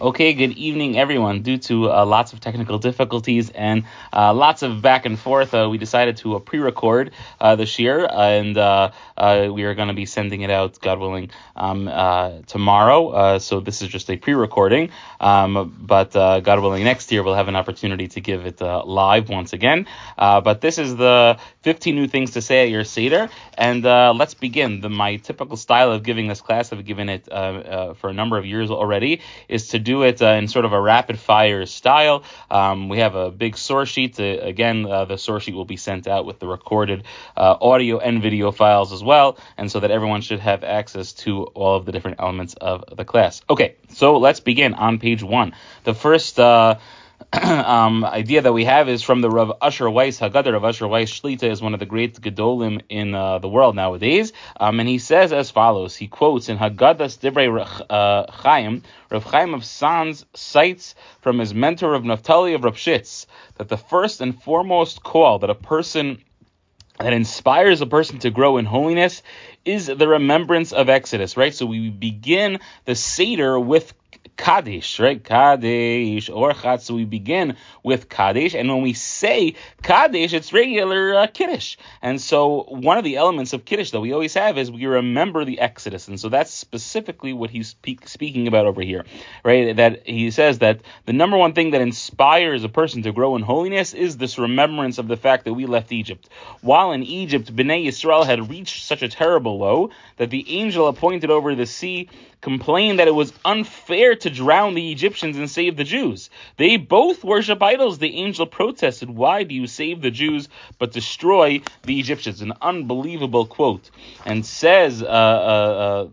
Okay, good evening, everyone. Due to lots of technical difficulties and lots of back and forth, we decided to pre-record this year, and we are going to be sending it out, God willing, tomorrow. So this is just a pre-recording, but God willing, next year we'll have an opportunity to give it live once again. But this is the 15 new things to say at your Seder, and let's begin. My typical style of giving this class, I've given it for a number of years already, is to do it in sort of a rapid fire style. We have a big source sheet. The source sheet will be sent out with the recorded audio and video files as well, and so that everyone should have access to all of the different elements of the class. Okay, so let's begin on page 1. The first idea that we have is from the Rav Asher Weiss Haggadah. Rav Asher Weiss Shlita is one of the great Gedolim in the world nowadays, and he says as follows. He quotes in Haggadah's Divrei Chaim, Rav Chaim of Sanz cites from his mentor Rav Naftali of Rav Shitz that the first and foremost call that inspires a person to grow in holiness is the remembrance of Exodus, right? So we begin the Seder with Kaddish, right? Kaddish, Orchat. So we begin with Kaddish, and when we say Kaddish, it's regular Kiddush. And so one of the elements of Kiddush that we always have is we remember the Exodus, and so that's specifically what he's speaking about over here, right? That he says that the number one thing that inspires a person to grow in holiness is this remembrance of the fact that we left Egypt. While in Egypt, Bnei Yisrael had reached such a terrible low that the angel appointed over the sea complained that it was unfair to drown the Egyptians and save the Jews. They both worship idols. The angel protested, "Why do you save the Jews but destroy the Egyptians?" An unbelievable quote. And says Rav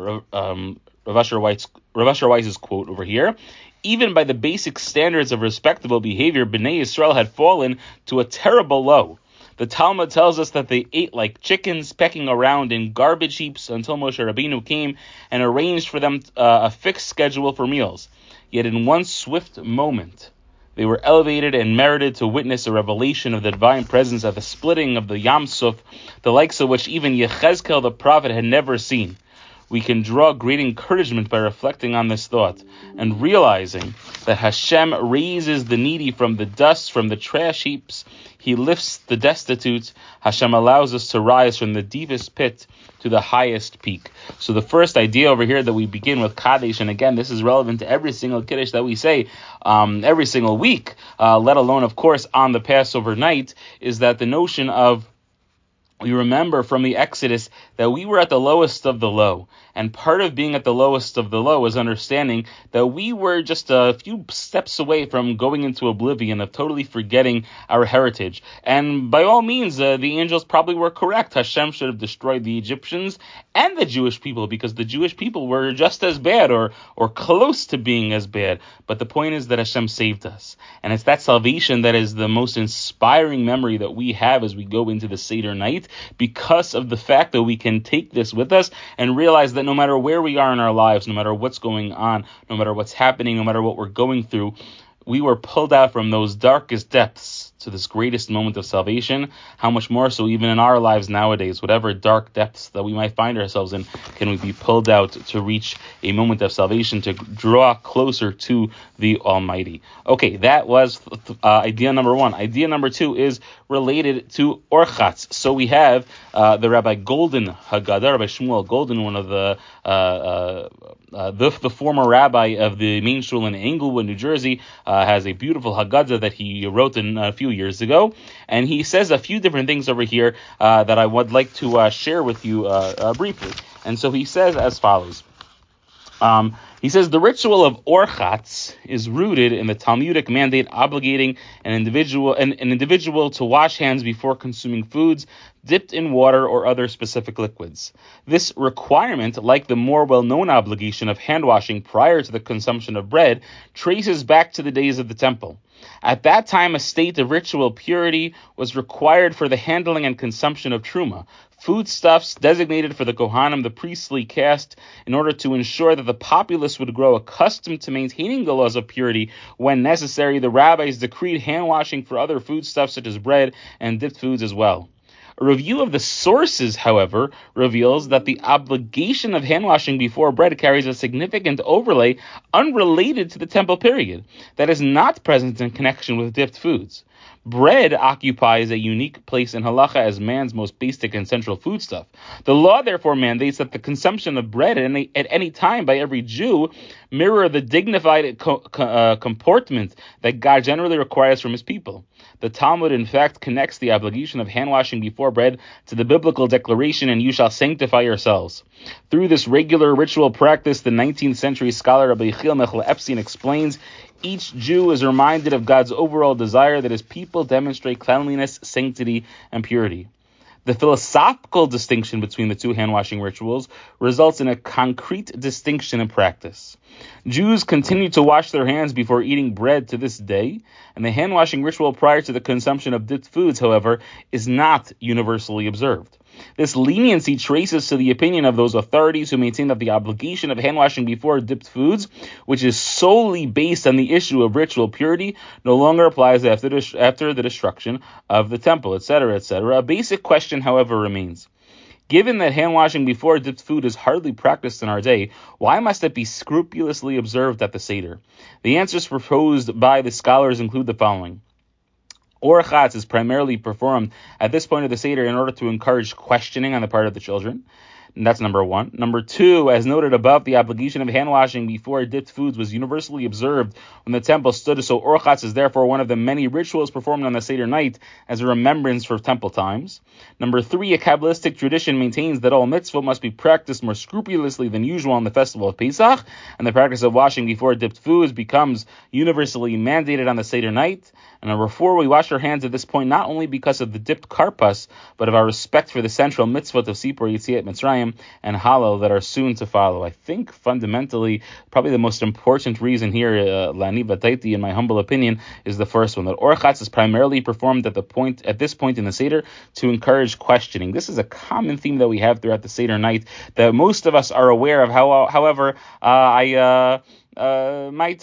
Asher Weiss's quote over here, even by the basic standards of respectable behavior, Bnei Yisrael had fallen to a terrible low. The Talmud tells us that they ate like chickens, pecking around in garbage heaps until Moshe Rabbeinu came and arranged for them a fixed schedule for meals. Yet in one swift moment, they were elevated and merited to witness a revelation of the divine presence at the splitting of the Yam Suf, the likes of which even Yechezkel the prophet had never seen. We can draw great encouragement by reflecting on this thought and realizing that Hashem raises the needy from the dust, from the trash heaps. He lifts the destitute. Hashem allows us to rise from the deepest pit to the highest peak. So the first idea over here that we begin with Kaddish, and again, this is relevant to every single Kiddush that we say every single week, let alone, of course, on the Passover night, is that the notion of we remember from the Exodus that we were at the lowest of the low. And part of being at the lowest of the low is understanding that we were just a few steps away from going into oblivion, of totally forgetting our heritage. And by all means, the angels probably were correct. Hashem should have destroyed the Egyptians and the Jewish people, because the Jewish people were just as bad or close to being as bad. But the point is that Hashem saved us. And it's that salvation that is the most inspiring memory that we have as we go into the Seder night, because of the fact that we can take this with us and realize that no matter where we are in our lives, no matter what's going on, no matter what's happening, no matter what we're going through, we were pulled out from those darkest depths to this greatest moment of salvation. How much more so even in our lives nowadays, whatever dark depths that we might find ourselves in, can we be pulled out to reach a moment of salvation, to draw closer to the Almighty. Okay, that was idea number 1. Idea number 2 is related to Orchatz. So we have the Rabbi Golden Haggadah, Rabbi Shmuel Golden, one of the former rabbi of the main shul in Englewood, New Jersey, has a beautiful Haggadah that he wrote in a few years ago, and he says a few different things over here that I would like to share with you briefly. And so he says as follows. He says the ritual of Orchatz is rooted in the Talmudic mandate obligating an individual to wash hands before consuming foods dipped in water or other specific liquids. This requirement, like the more well-known obligation of hand washing prior to the consumption of bread, traces back to the days of the temple. At that time, a state of ritual purity was required for the handling and consumption of truma, foodstuffs designated for the Kohanim, the priestly caste, in order to ensure that the populace would grow accustomed to maintaining the laws of purity. When necessary, the rabbis decreed hand washing for other foodstuffs such as bread and dipped foods as well. A review of the sources, however, reveals that the obligation of hand washing before bread carries a significant overlay unrelated to the temple period that is not present in connection with dipped foods. Bread occupies a unique place in halacha as man's most basic and central foodstuff. The law therefore mandates that the consumption of bread at any time by every Jew mirror the dignified comportment that God generally requires from his people. The Talmud, in fact, connects the obligation of hand washing before bread to the biblical declaration, "And you shall sanctify yourselves." Through this regular ritual practice, the 19th century scholar Rabbi Yechiel Mechel Epstein explains, each Jew is reminded of God's overall desire that his people demonstrate cleanliness, sanctity, and purity. The philosophical distinction between the two hand-washing rituals results in a concrete distinction in practice. Jews continue to wash their hands before eating bread to this day, and the hand-washing ritual prior to the consumption of dipped foods, however, is not universally observed. This leniency traces to the opinion of those authorities who maintain that the obligation of hand-washing before dipped foods, which is solely based on the issue of ritual purity, no longer applies after the destruction of the temple, etc., etc. A basic question, however, remains. Given that hand-washing before dipped food is hardly practiced in our day, why must it be scrupulously observed at the Seder? The answers proposed by the scholars include the following. Or Chatz is primarily performed at this point of the Seder in order to encourage questioning on the part of the children. And that's number one. Number two, as noted above, the obligation of hand washing before dipped foods was universally observed when the temple stood, so Or Chatz is therefore one of the many rituals performed on the Seder night as a remembrance for temple times. Number three, a Kabbalistic tradition maintains that all mitzvot must be practiced more scrupulously than usual on the festival of Pesach, and the practice of washing before dipped foods becomes universally mandated on the Seder night. And number four, we wash our hands at this point not only because of the dipped karpas, but of our respect for the central mitzvot of Sipur Yetziat Mitzrayim and Hallel that are soon to follow. I think fundamentally, probably the most important reason here, Lani Bataiti, in my humble opinion, is the first one, that Or Chatz is primarily performed at this point in the Seder to encourage questioning. This is a common theme that we have throughout the Seder night that most of us are aware of. However, I might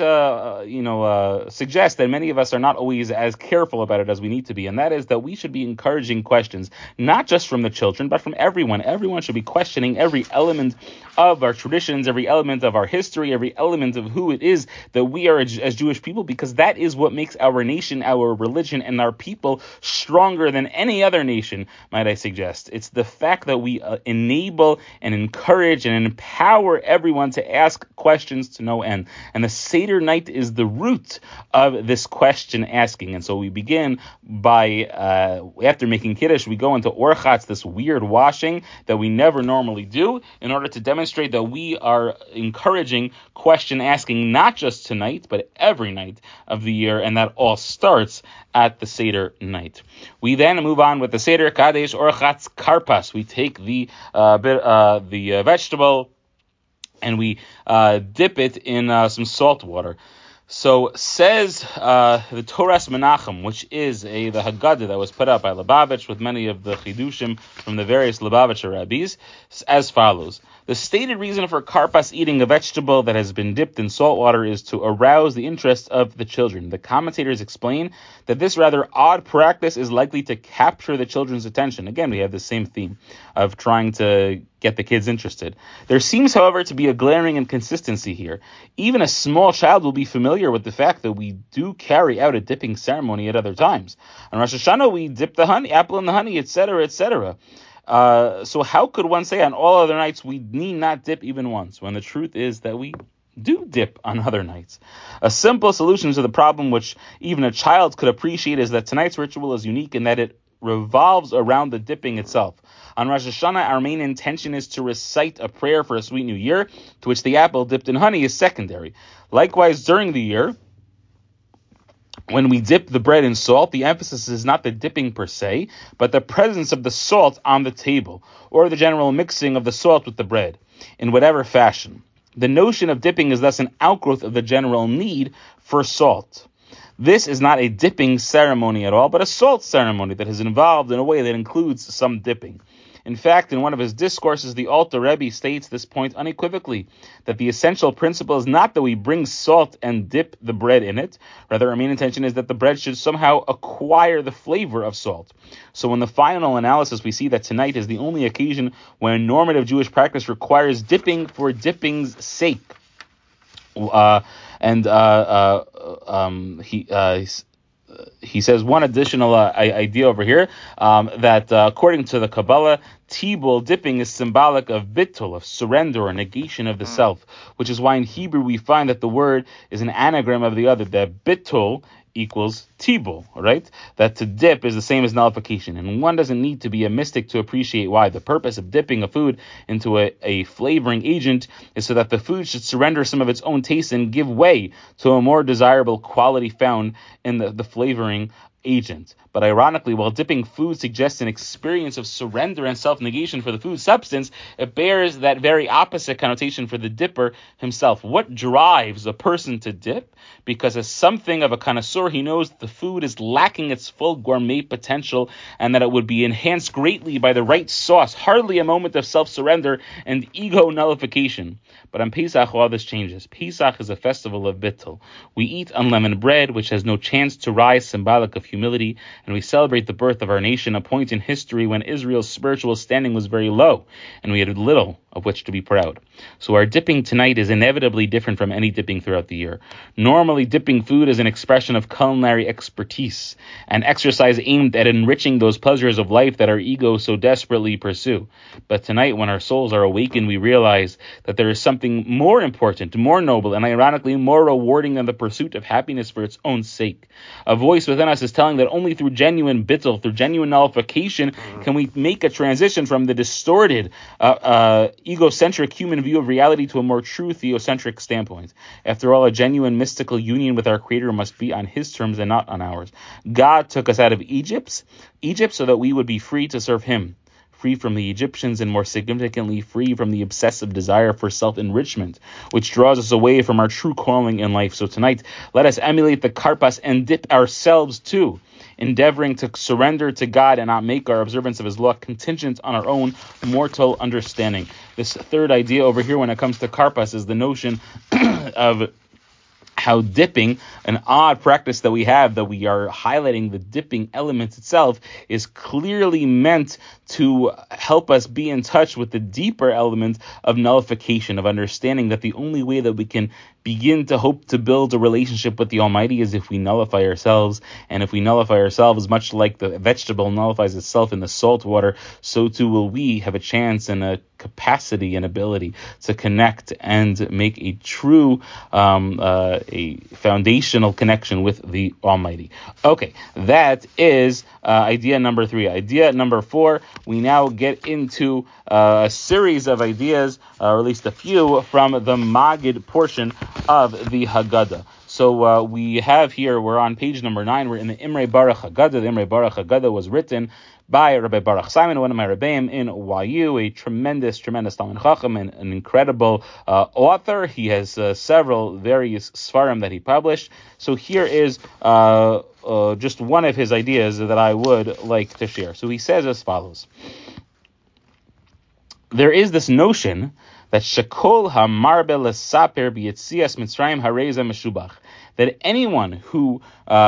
suggest that many of us are not always as careful about it as we need to be, and that is that we should be encouraging questions, not just from the children, but from everyone. Everyone should be questioning every element of our traditions, every element of our history, every element of who it is that we are as Jewish people, because that is what makes our nation, our religion, and our people stronger than any other nation, might I suggest. It's the fact that we enable and encourage and empower everyone to ask questions to no end. And the Seder night is the root of this question asking. And so we begin by, after making Kiddush, we go into Or Chatz, this weird washing that we never normally do, in order to demonstrate that we are encouraging question asking, not just tonight, but every night of the year. And that all starts at the Seder night. We then move on with the Seder Kadesh Or Chatz Karpas. We take the vegetable and we dip it in some salt water. So says the Toras Menachem, which is the Haggadah that was put up by Lubavitch with many of the Chidushim from the various Lubavitcher rabbis, as follows. The stated reason for karpas eating a vegetable that has been dipped in salt water is to arouse the interest of the children. The commentators explain that this rather odd practice is likely to capture the children's attention. Again, we have the same theme of trying to get the kids interested. There seems, however, to be a glaring inconsistency here. Even a small child will be familiar with the fact that we do carry out a dipping ceremony at other times. On Rosh Hashanah, we dip the apple in the honey, etc., etc. So how could one say on all other nights we need not dip even once, when the truth is that we do dip on other nights? A simple solution to the problem, which even a child could appreciate, is that tonight's ritual is unique in that it revolves around the dipping itself. On Rosh Hashanah, our main intention is to recite a prayer for a sweet new year, to which the apple dipped in honey is secondary. Likewise, during the year, when we dip the bread in salt, the emphasis is not the dipping per se, but the presence of the salt on the table, or the general mixing of the salt with the bread, in whatever fashion. The notion of dipping is thus an outgrowth of the general need for salt. This is not a dipping ceremony at all, but a salt ceremony that is involved in a way that includes some dipping. In fact, in one of his discourses, the Alter Rebbe states this point unequivocally, that the essential principle is not that we bring salt and dip the bread in it. Rather, our main intention is that the bread should somehow acquire the flavor of salt. So in the final analysis, we see that tonight is the only occasion when normative Jewish practice requires dipping for dipping's sake. He says one additional idea over here, that according to the Kabbalah, tibul, dipping, is symbolic of bittul, of surrender or negation of the self, which is why in Hebrew we find that the word is an anagram of the other, that bittul equals tibul, right? That to dip is the same as nullification, and one doesn't need to be a mystic to appreciate why. The purpose of dipping a food into a flavoring agent is so that the food should surrender some of its own taste and give way to a more desirable quality found in the flavoring agent. But ironically, while dipping food suggests an experience of surrender and self-negation for the food substance, it bears that very opposite connotation for the dipper himself. What drives a person to dip? Because as something of a connoisseur, he knows that the food is lacking its full gourmet potential and that it would be enhanced greatly by the right sauce, hardly a moment of self-surrender and ego nullification. But on Pesach, all this changes. Pesach is a festival of bittul. We eat unleavened bread, which has no chance to rise, symbolic of humility, and we celebrate the birth of our nation, a point in history when Israel's spiritual standing was very low, and we had little of which to be proud. So our dipping tonight is inevitably different from any dipping throughout the year. Normally, dipping food is an expression of culinary expertise, an exercise aimed at enriching those pleasures of life that our ego so desperately pursue. But tonight, when our souls are awakened, we realize that there is something more important, more noble, and ironically more rewarding than the pursuit of happiness for its own sake. A voice within us is telling that only through genuine bittul, through genuine nullification, can we make a transition from the distorted, egocentric human view of reality to a more true theocentric standpoint. After all, a genuine mystical union with our Creator must be on His terms and not on ours. God took us out of Egypt so that we would be free to serve Him, free from the Egyptians, and more significantly, free from the obsessive desire for self-enrichment, which draws us away from our true calling in life. So tonight, let us emulate the karpas and dip ourselves too, endeavoring to surrender to God and not make our observance of His law contingent on our own mortal understanding. This third idea over here when it comes to karpas is the notion of how dipping, an odd practice that we have, that we are highlighting the dipping element itself, is clearly meant to help us be in touch with the deeper element of nullification, of understanding that the only way that we can begin to hope to build a relationship with the Almighty is if we nullify ourselves. And if we nullify ourselves, much like the vegetable nullifies itself in the salt water, so too will we have a chance and a capacity and ability to connect and make a true, a foundational connection with the Almighty. Okay, that is idea number 3. Idea number 4, we now get into a series of ideas, or at least a few, from the Magid portion of the Haggadah. So we have here, we're on page number 9, we're in the Imre Baruch Haggadah. The Imre Baruch Haggadah was written by Rabbi Baruch Simon, one of my Rebbeim in YU, a tremendous Talmid Chacham, and an incredible author. He has several various Sfarim that he published. So here is just one of his ideas that I would like to share. So he says as follows. There is this notion that Shekol HaMarbe L'Saper B'Yetzias Mitzrayim Hareza Meshubach, that anyone who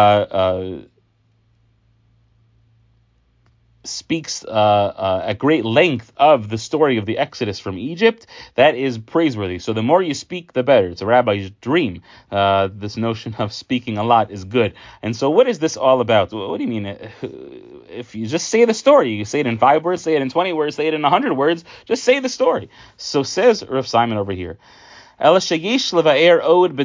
speaks at great length of the story of the Exodus from Egypt, that is praiseworthy. So the more you speak, the better. It's a rabbi's dream. This notion of speaking a lot is good. And so what is this all about? What do you mean? If you just say the story, you say it in 5 words, say it in 20 words, say it in 100 words, just say the story. So says Rav Simon over here. Why is it so necessary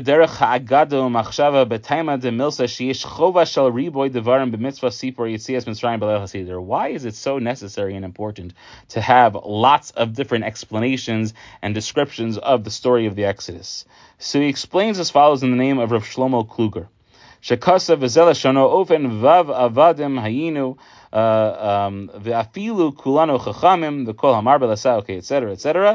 and important to have lots of different explanations and descriptions of the story of the Exodus? So he explains as follows in the name of Rav Shlomo Kluger. Shekasa v'zela shano ofen vav avadim hayinu v'afilu kulanu chachamim v'kol hamarbe l'sa, okay, etc., etc.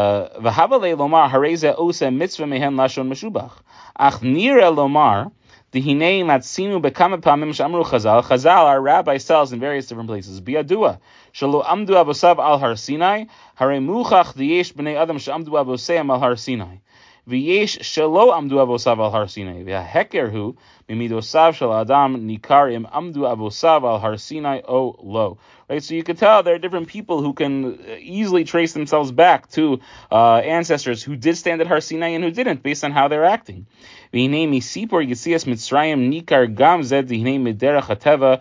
V'havalei lomar hareze ose mitzvah mehen lashon meshubach. Ach nira lomar Dihine matzinu bekama pamim shamru Chazal. Chazal, our rabbi, tells in various different places. Biadua shelo amdu avosav al Har Sinai. Hare muchach diyesh bnei adam shamdu avoseim al Har Sinai. V'yesh shelo amdu avosav al Har Sinai. V'haheker hu mimidosav shel adam nikar im amdu avosav al Har Sinai o lo. Right, so you can tell there are different people who can easily trace themselves back to ancestors who did stand at Har Sinai and who didn't, based on how they're acting. V'hinei misipor yitzias Mitzrayim nikar gam zed v'hinei miderech hateva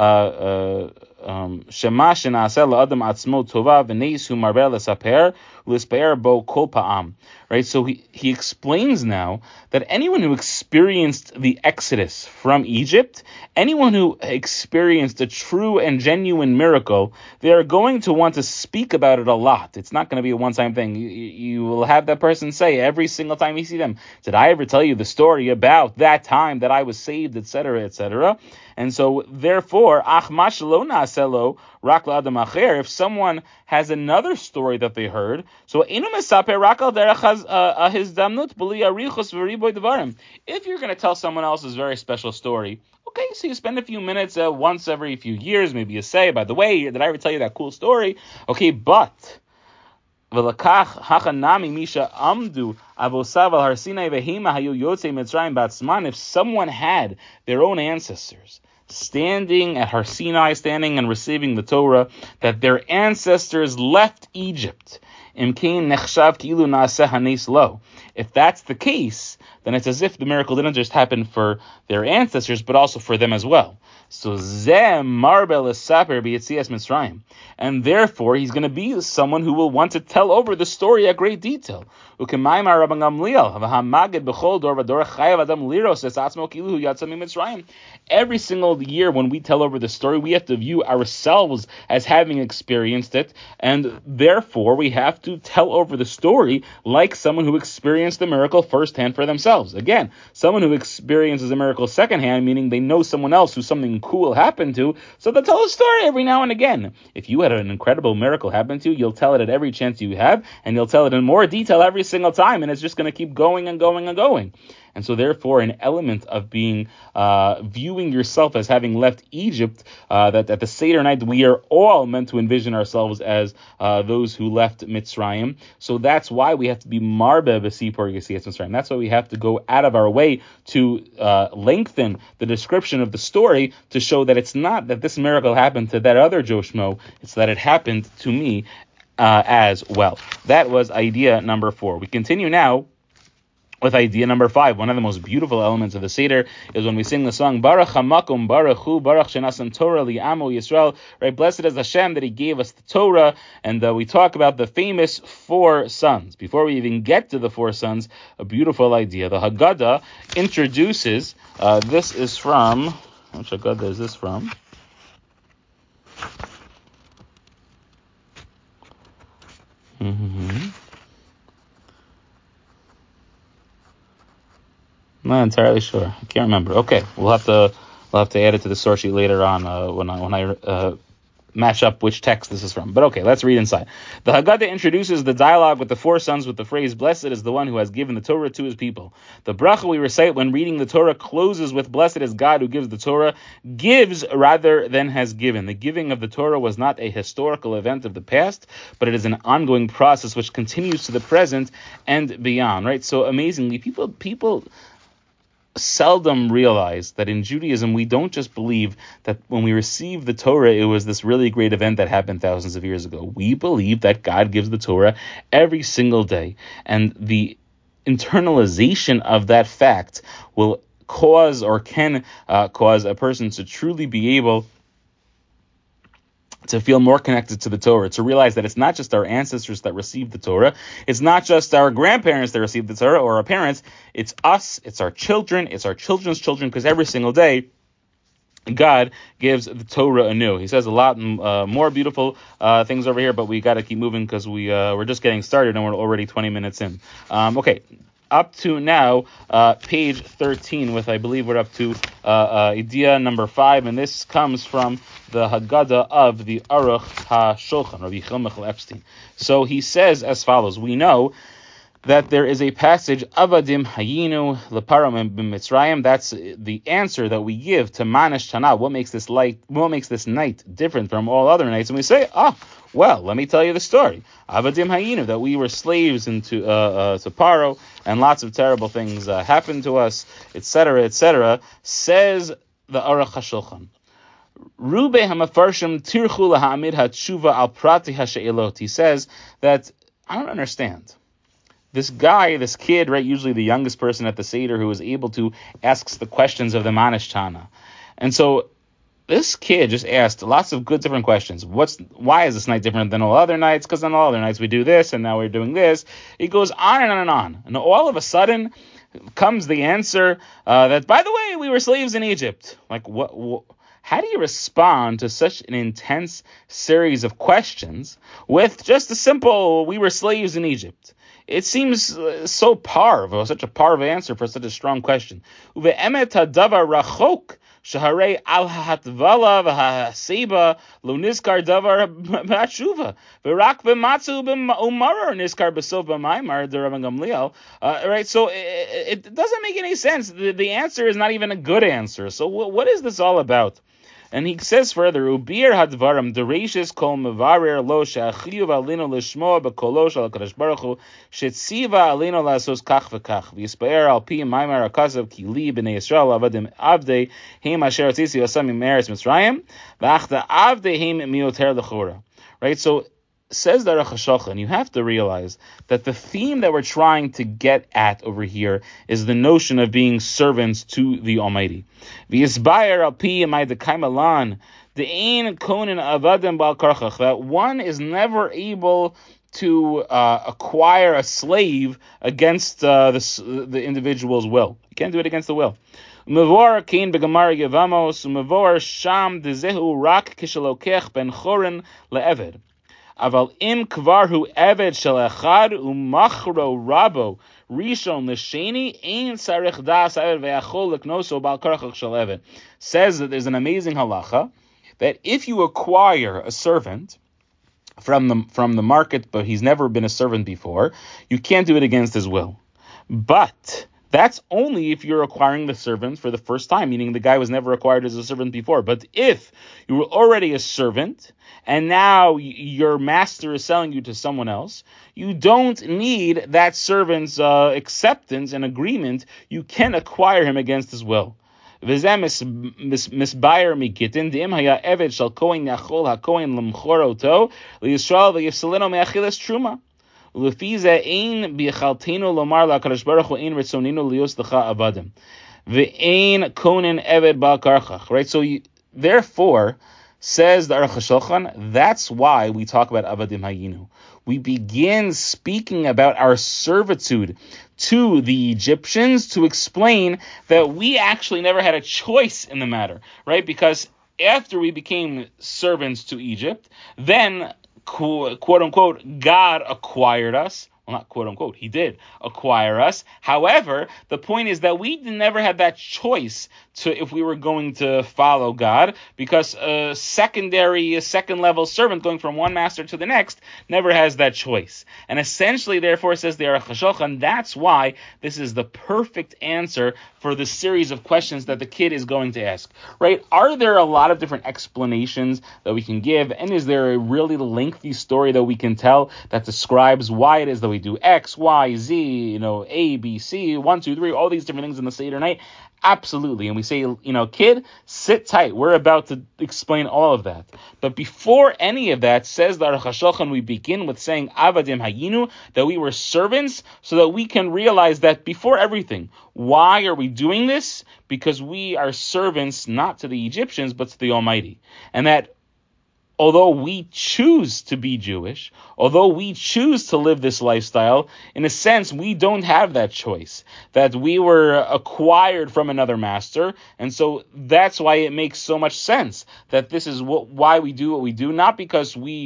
shema shenaseh la'adam atzmo tova v'neis hu marber l'saper l'spe'er bo kol pa'am. Right, so he explains now that anyone who experienced the Exodus from Egypt, anyone who experienced a true and genuine miracle, they are going to want to speak about it a lot. It's not going to be a one-time thing. You will have that person say every single time you see them, did I ever tell you the story about that time that I was saved, etc., etc.? And so, therefore, if someone has another story that they heard, so if you're going to tell someone else's very special story, okay, so you spend a few minutes once every few years, maybe you say, by the way, did I ever tell you that cool story? Okay, but if someone had their own ancestors standing at Har Sinai, standing and receiving the Torah, that their ancestors left Egypt, if that's the case, then it's as if the miracle didn't just happen for their ancestors, but also for them as well. So and therefore he's going to be someone who will want to tell over the story at great detail. Every single year when we tell over the story, we have to view ourselves as having experienced it, and therefore we have to tell over the story like someone who experienced the miracle firsthand for themselves. Again, someone who experiences a miracle secondhand, meaning they know someone else who something cool happened to, so they'll tell a story every now and again. If you had an incredible miracle happen to you, you'll tell it at every chance you have, and you'll tell it in more detail every single time, and it's just going to keep going and going and going. And so therefore, an element of being, viewing yourself as having left Egypt, that at the Seder night, we are all meant to envision ourselves as those who left Mitzrayim. So that's why we have to be marbe b'sipor yesias Mitzrayim. That's why we have to go out of our way to lengthen the description of the story to show that it's not that this miracle happened to that other Joe Schmo, it's that it happened to me as well. That was idea number 4. We continue now with idea number 5. One of the most beautiful elements of the Seder is when we sing the song Baruch Hamakom Baruch Hu Baruch Shenasan Torah Li'amo Yisrael. Right, blessed is Hashem that He gave us the Torah, and we talk about the famous 4 sons. Before we even get to the 4 sons, a beautiful idea. The Haggadah introduces. This is from. Which Haggadah is this from? I'm not entirely sure. I can't remember. Okay, we'll have to add it to the source sheet later on when I match up which text this is from. But okay, let's read inside. The Haggadah introduces the dialogue with the 4 sons with the phrase, "Blessed is the one who has given the Torah to his people." The bracha we recite when reading the Torah closes with, "Blessed is God who gives the Torah," gives rather than has given. The giving of the Torah was not a historical event of the past, but it is an ongoing process which continues to the present and beyond. Right? So amazingly, people seldom realize that in Judaism we don't just believe that when we receive the Torah it was this really great event that happened thousands of years ago. We believe that God gives the Torah every single day, and the internalization of that fact will cause or can cause a person to truly be able to feel more connected to the Torah, to realize that it's not just our ancestors that received the Torah, it's not just our grandparents that received the Torah or our parents, it's us, it's our children, it's our children's children, because every single day God gives the Torah anew. He says a lot more beautiful things over here, but we got to keep moving because we're just getting started and we're already 20 minutes in. Okay. Up to now, page 13, with I believe we're up to idea number 5, and this comes from the Haggadah of the Aruch HaShulchan, Rabbi Yechiel Michal Epstein. So he says as follows: we know that there is a passage, Avadim Hayinu Leparam B'Mitzrayim. That's the answer that we give to Manish Tana. What makes this night different from all other nights? And we say, well, let me tell you the story. Avadim Hayinu, that we were slaves to Paro, and lots of terrible things happened to us, etc., etc. Says the Aruch HaShulchan. Rube Hamafarshim Tirchu Lahamid Hatshuva Al Prati Hashe'elot. He says that I don't understand. This guy, this kid, right, usually the youngest person at the Seder who is able to asks the questions of the Manish Tana. And so this kid just asked lots of good different questions. Why is this night different than all other nights? Because on all other nights we do this, and now we're doing this. It goes on and on and on. And all of a sudden comes the answer that, by the way, we were slaves in Egypt. Like, what how do you respond to such an intense series of questions with just a simple, we were slaves in Egypt? It seems so such a parv answer for such a strong question. Uve'emet hadavar rachok shaharei al ha'hatvala v'ha'seba lo nizkar davar b'atshuva v'rak v'matzu b'umarar nizkar b'sov b'maimar d'Rav Gamliel. Right, so it doesn't make any sense. The answer is not even a good answer. So what is this all about? And he says further, Ubir hadvaram dereshis kol mevarer lo she'achiyuv alino lishmo b'kolo shel HaKadosh Baruch Hu shetziva alino lasos kach v'kach v'yispaer al pi maimar akasav ki li b'nei Yisrael avadim avdei heim asher atzisi yasam imeretz Mitzrayim v'achta avdei heim mioter l'chora. Right, so says the Aruch HaShulchan, you have to realize that the theme that we're trying to get at over here is the notion of being servants to the Almighty. That one is never able to acquire a slave against the individual's will. You can't do it against the will. Mevor kain begamar yevamos mevor sham dezehu rak kishalokech ben chorin leeved. Aval im kvarhu eved shel echad umachro rabo rishon l'sheni ein sarich das eved ve'achol leknoso bal karachach shel eved. Says that there's an amazing halacha that if you acquire a servant from the market, but he's never been a servant before, you can't do it against his will. But that's only if you're acquiring the servant for the first time, meaning the guy was never acquired as a servant before. But if you were already a servant and now your master is selling you to someone else, you don't need that servant's acceptance and agreement. You can acquire him against his will. Misbayer mikitin dim haya eved shal kohen yachol hakohen lemchor oto liyisrael v'yifsalino me'achilas truma. Lefize ein b'chaltenu lomar la'kadosh baruch hu ein ritzoninu lios lecha avadim ve'ein kohen eved ba'al karchach. Right, so therefore, says the Aruch HaShulchan, that's why we talk about avadim hayinu. We begin speaking about our servitude to the Egyptians to explain that we actually never had a choice in the matter, right? Because after we became servants to Egypt, then, quote unquote, God acquired us. Well, not quote unquote, he did acquire us. However, the point is that we never had that choice if we were going to follow God, because a second level servant going from one master to the next never has that choice. And essentially, therefore, says the Aruch HaShulchan, that's why this is the perfect answer for the series of questions that the kid is going to ask. Right? Are there a lot of different explanations that we can give? And is there a really lengthy story that we can tell that describes why it is that we do X, Y, Z, A, B, C, 1, 2, 3, all these different things in the Seder night? Absolutely. And we say, kid, sit tight. We're about to explain all of that. But before any of that, says the Aruch HaShulchan, we begin with saying avadim hayinu, that we were servants, so that we can realize that before everything, why are we doing this? Because we are servants not to the Egyptians, but to the Almighty. And that although we choose to be Jewish, although we choose to live this lifestyle, in a sense, we don't have that choice, that we were acquired from another master, and so that's why it makes so much sense that this is why we do what we do, not because we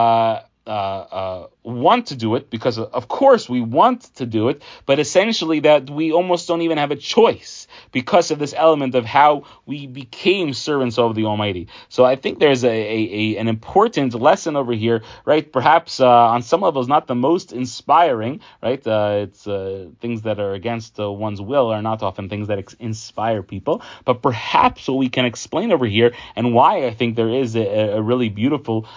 want to do it, because of course we want to do it, but essentially that we almost don't even have a choice, because of this element of how we became servants of the Almighty. So I think there's an important lesson over here, right? Perhaps on some levels not the most inspiring, right? It's things that are against one's will are not often things that inspire people, but perhaps what we can explain over here and why I think there is a really beautiful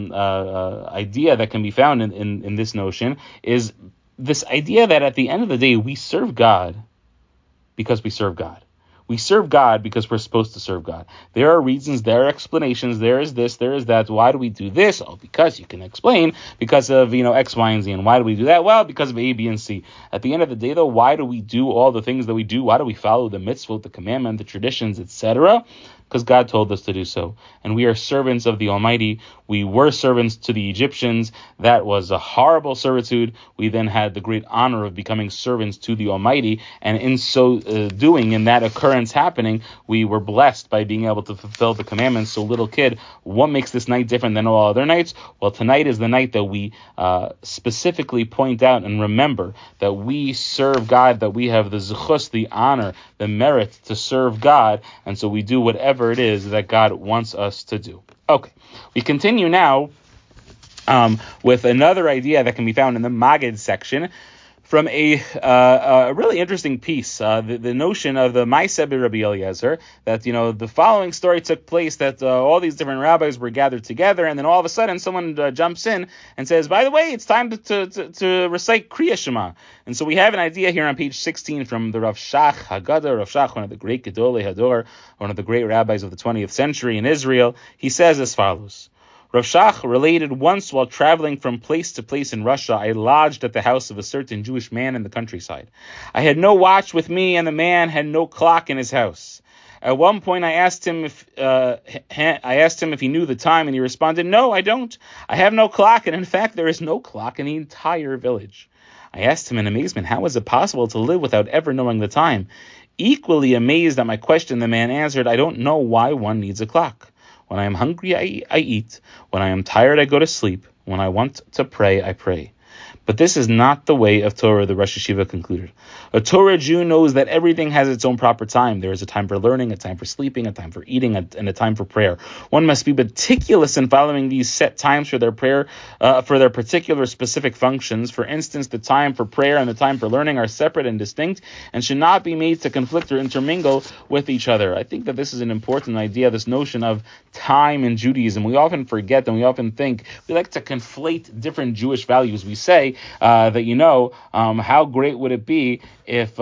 idea that can be found in this notion is this idea that at the end of the day we serve God because we serve God. We serve God because we're supposed to serve God. There are reasons, there are explanations, there is this, there is that. Why do we do this? Oh, because you can explain because of, X, Y, and Z. And why do we do that? Well, because of A, B, and C. At the end of the day, though, why do we do all the things that we do? Why do we follow the mitzvot, the commandment, the traditions, etc.? Because God told us to do so. And we are servants of the Almighty. We were servants to the Egyptians. That was a horrible servitude. We then had the great honor of becoming servants to the Almighty. And in so doing, in that occurrence happening, we were blessed by being able to fulfill the commandments. So little kid, what makes this night different than all other nights? Well, tonight is the night that we specifically point out and remember that we serve God, that we have the zechus, the honor, the merit to serve God. And so we do whatever it is that God wants us to do. Okay, we continue now with another idea that can be found in the Magid section from a really interesting piece, the notion of the Maaseh Rabbi Eliezer, that, the following story took place, that all these different rabbis were gathered together, and then all of a sudden someone jumps in and says, by the way, it's time to recite Kriya Shema. And so we have an idea here on page 16 from the Rav Shach Haggadah, Rav Shach, one of the great Gedolei Hador, one of the great rabbis of the 20th century in Israel. He says as follows. Rav Shach related, once while traveling from place to place in Russia, I lodged at the house of a certain Jewish man in the countryside. I had no watch with me, and the man had no clock in his house. At one point, I asked him if he knew the time, and he responded, "No, I don't. I have no clock, and in fact, there is no clock in the entire village." I asked him in amazement, how is it possible to live without ever knowing the time? Equally amazed at my question, the man answered, I don't know why one needs a clock. When I am hungry, I eat. When I am tired, I go to sleep. When I want to pray, I pray. But this is not the way of Torah, the Rosh Yeshiva concluded. A Torah Jew knows that everything has its own proper time. There is a time for learning, a time for sleeping, a time for eating, and a time for prayer. One must be meticulous in following these set times for their prayer, for their particular specific functions. For instance, the time for prayer and the time for learning are separate and distinct and should not be made to conflict or intermingle with each other. I think that this is an important idea, this notion of time in Judaism. We often forget and we often think, we like to conflate different Jewish values. We say that, how great would it be if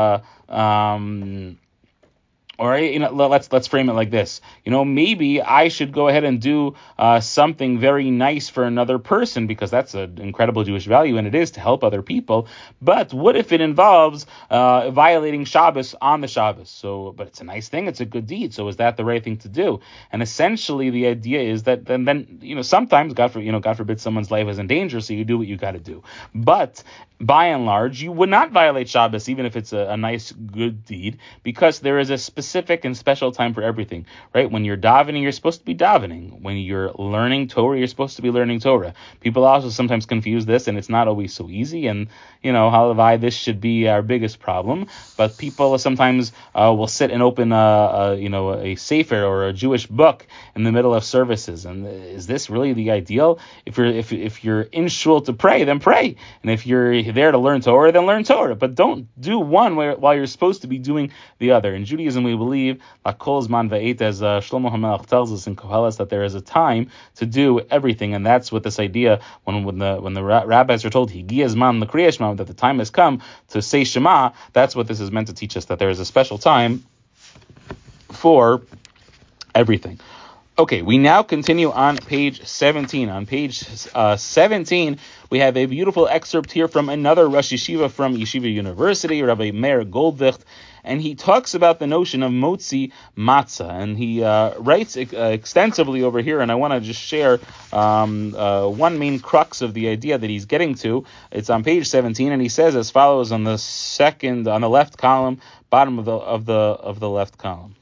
let's frame it like this. Maybe I should go ahead and do something very nice for another person, because that's an incredible Jewish value, and it is to help other people. But what if it involves violating Shabbos on the Shabbos? But it's a nice thing, it's a good deed. So is that the right thing to do? And essentially, the idea is that then sometimes God forbid someone's life is in danger, so you do what you got to do. But by and large, you would not violate Shabbos, even if it's a nice, good deed, because there is a specific and special time for everything, right? When you're davening, you're supposed to be davening. When you're learning Torah, you're supposed to be learning Torah. People also sometimes confuse this, and it's not always so easy, and, halavai, this should be our biggest problem. But people sometimes will sit and open a sefer or a Jewish book in the middle of services, and is this really the ideal? If you're in shul to pray, then pray, and if you're there to learn Torah, then learn Torah. But don't do one while you're supposed to be doing the other. In Judaism, we believe, Lakol Zman Va'et, as Shlomo HaMelech tells us in Koheles, that there is a time to do everything, and that's what this idea, when the rabbis are told, Higia Zman L'Kriyah Shema, that the time has come to say Shema, that's what this is meant to teach us, that there is a special time for everything. Okay, we now continue on page 17. On page 17, we have a beautiful excerpt here from another Rosh Yeshiva from Yeshiva University, Rabbi Meir Goldvicht, and he talks about the notion of motzi matzah, and he writes extensively over here, and I want to just share one main crux of the idea that he's getting to. It's on page 17, and he says as follows on the left column, bottom of the left column.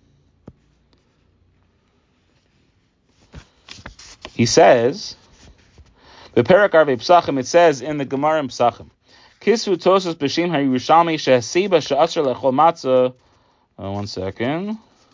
He says, Beperak Arvei Psachim, it says in the Gemara in Psachim, Kisu Tosos B'Shem HaYerushalmi Shehasiba She'asher Lechol Matzah One second.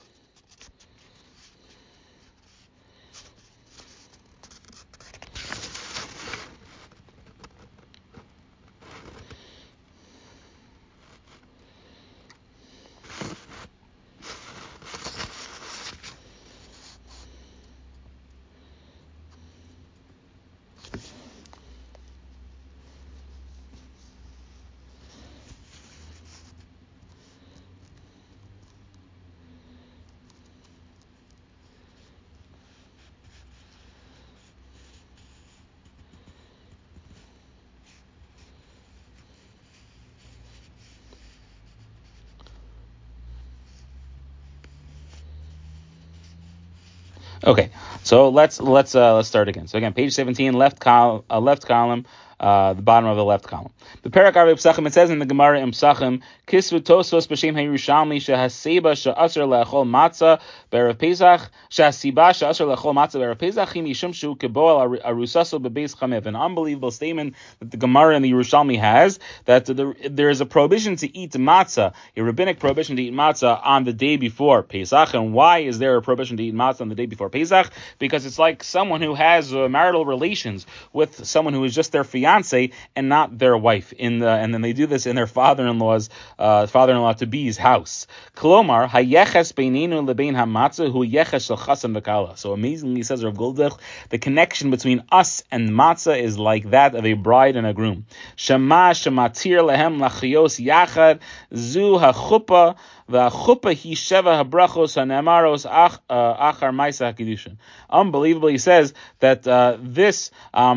Okay, so let's start again. So again, page 17, left column, the bottom of the left column. The Perak Arvei Psachim, it says in the Gemara in Psachim, Kisvu Tosos b'Shem HaYerushalmi shehaseba she'aser le'achol matzah b'erev Pesach shehasiba she'aser le'achol matzah b'erev Pesach im yishum shu keboel arusaso b'beis chamev. An unbelievable statement that the Gemara in the Yerushalmi has, that there is a prohibition to eat matzah, a rabbinic prohibition to eat matzah on the day before Pesach. And why is there a prohibition to eat matzah on the day before Pesach? Because it's like someone who has marital relations with someone who is just their fiance and not their wife, and then they do this in their father-in-law's to-be's house. Kolomar hayeches beinenu lebein hamatzah hu yeches shel chasan v'kala. So amazingly, says Rav Goldich, the connection between us and matzah is like that of a bride and a groom. Shema shematir lehem lachiyos yachad zu hachuppah. V'chuppah hi sheva habrachos hanemaros achar ma'aseh hakidushin. Unbelievable, he says that this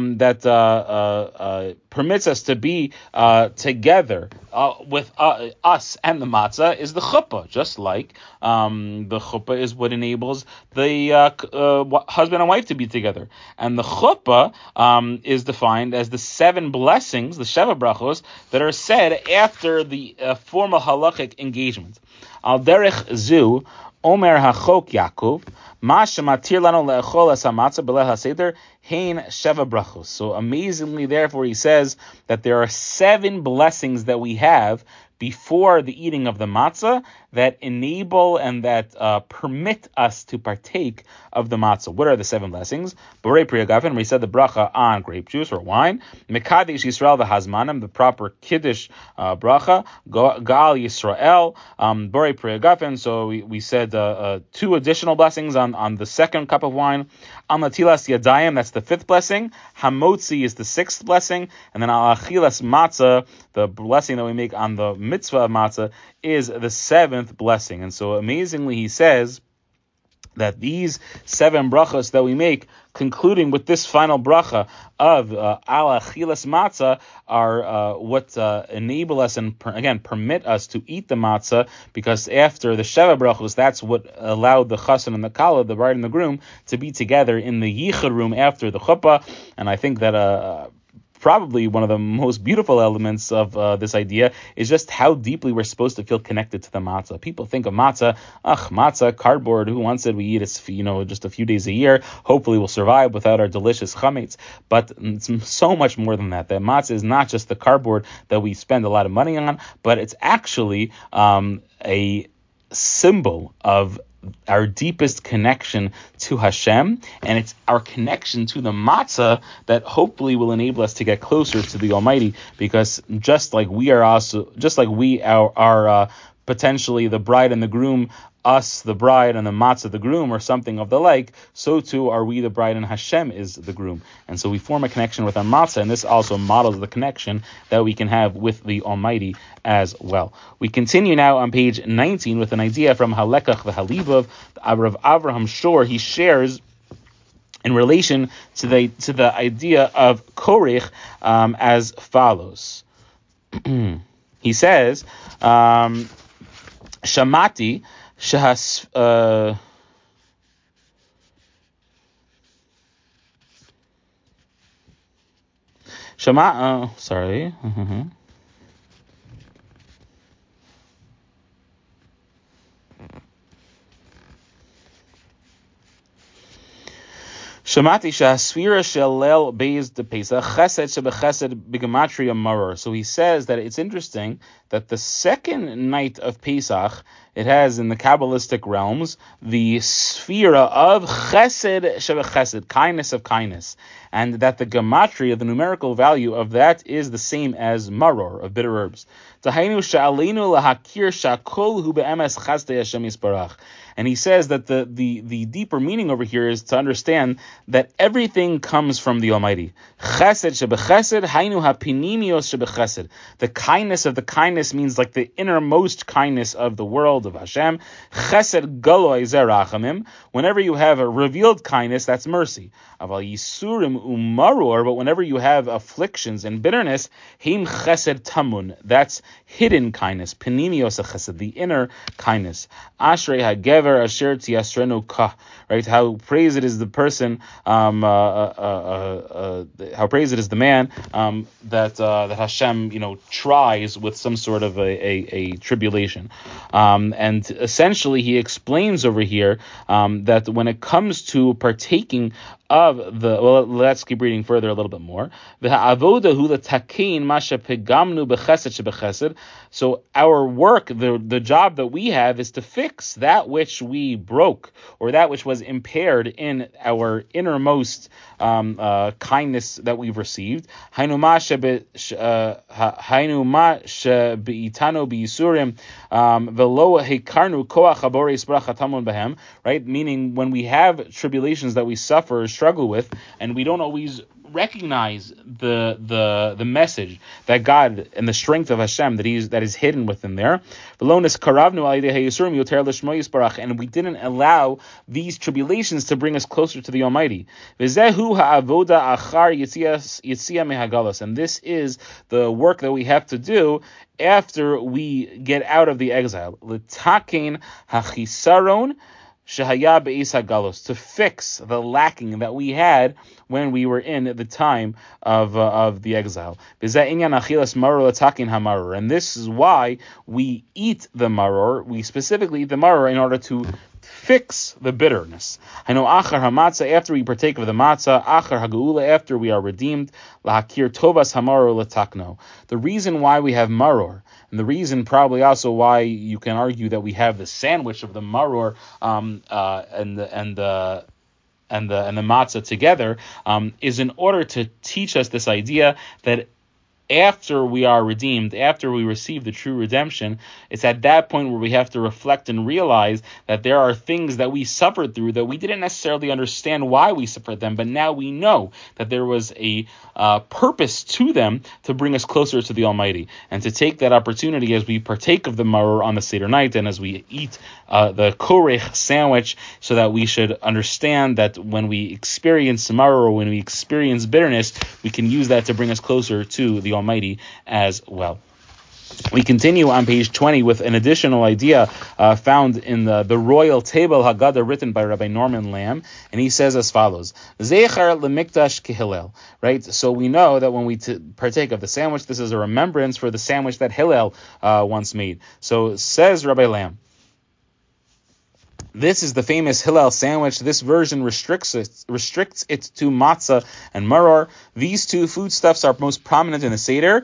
permits us to be together with us and the matzah is the chuppah, just like the chuppah is what enables the husband and wife to be together. And the chuppah is defined as the 7 blessings, the sheva brachos, that are said after the formal halachic engagement. Al derech zu, Omer hachok Yaakov, ma shematir lanu le'echol es hamatzah b'leil haseder hein sheva brachos. So amazingly, therefore, he says that there are 7 blessings that we have before the eating of the matzah that enable and that permit us to partake of the matzah. What are the 7 blessings? Borei Pri Hagafen, we said the bracha on grape juice or wine. Mekadesh Yisrael v'hazmanim, the proper kiddush bracha. Gal Yisrael, Borei Pri Hagafen. So we said 2 additional blessings on the second cup of wine. Al Natilas Yadayim, that's the 5th blessing. Hamotzi is the 6th blessing. And then Al Achilas Matzah, the blessing that we make on the mitzvah of matzah, is the 7th blessing. And so amazingly, he says that these 7 brachas that we make, concluding with this final bracha of al achilas matzah, are what enable us and permit us to eat the matzah, because after the sheva brachos, that's what allowed the chassan and the kala, the bride and the groom, to be together in the yichud room after the chuppah. And I think that probably one of the most beautiful elements of this idea is just how deeply we're supposed to feel connected to the matzah. People think of matzah, matzah, cardboard, who wants it? We eat it, just a few days a year. Hopefully we'll survive without our delicious chametz. But it's so much more than that. That matzah is not just the cardboard that we spend a lot of money on, but it's actually a symbol of our deepest connection to Hashem, and it's our connection to the matzah that hopefully will enable us to get closer to the Almighty, because just like we are potentially the bride and the groom, us the bride and the matzah the groom, or something of the like, so too are we the bride and Hashem is the groom. And so we form a connection with our matzah, and this also models the connection that we can have with the Almighty as well. We continue now on page 19 with an idea from Halekach v'Halivav. Rav Avraham Shor, he shares in relation to the idea of Korech as follows. He says, Shamati Shahas Shama sorry. Shamati shasfira shelel beis de pesach chesed shebechesed b'gematria maror. So he says that it's interesting that the second night of Pesach, it has in the Kabbalistic realms the sphera of chesed shebechesed, kindness of kindness, and that the gematria, the numerical value of that, is the same as maror, of bitter herbs. Tahainu sha'alinu lahakir shakol hu be'emes chesed Hashem yisbarach. And he says that the deeper meaning over here is to understand that everything comes from the Almighty. Chesed shebechesed, hainu hapinimios shebechesed. The kindness of the kindness means like the innermost kindness of the world of Hashem. Chesed galoi zerachamim. Whenever you have a revealed kindness, that's mercy. Aval yisurim umaror. But whenever you have afflictions and bitterness, heim chesed tamun. That's hidden kindness. Pinimios chesed, the inner kindness. Ashrei hagever asher tiasrenu ka. Right? How praised it is the person. How praised it is the man that Hashem, tries with some sort of a tribulation, and essentially he explains over here that when it comes to partaking of let's keep reading further a little bit more. So our work, the job that we have, is to fix that which we broke, or that which was impaired in our innermost kindness that we've received. Right? Meaning when we have tribulations that we suffer, struggle with, and we don't always recognize the message that God and the strength of Hashem that is hidden within there. And we didn't allow these tribulations to bring us closer to the Almighty. And this is the work that we have to do after we get out of the exile. To fix the lacking that we had when we were in the time of the exile. And this is why we eat the maror. We specifically eat the maror in order to fix the bitterness. I know achar hamatzah, after we partake of the matzah, achar hageula, after we are redeemed, lahakir tovas hamaror latakno. The reason why we have maror, and the reason probably also why you can argue that we have the sandwich of the maror and the matzah together, is in order to teach us this idea that after we are redeemed, after we receive the true redemption, it's at that point where we have to reflect and realize that there are things that we suffered through that we didn't necessarily understand why we suffered them, but now we know that there was a purpose to them to bring us closer to the Almighty. And to take that opportunity as we partake of the maror on the Seder night and as we eat the korech sandwich, so that we should understand that when we experience maror, or when we experience bitterness, we can use that to bring us closer to the Almighty as well. We continue on page 20 with an additional idea found in the Royal Table Haggadah written by Rabbi Norman Lamb, and he says as follows: Zecher lemikdash kehillel. Right, so we know that when we partake of the sandwich, this is a remembrance for the sandwich that Hillel once made. So says Rabbi Lamb, this is the famous Hillel sandwich. This version restricts it to matzah and maror. These two foodstuffs are most prominent in the Seder,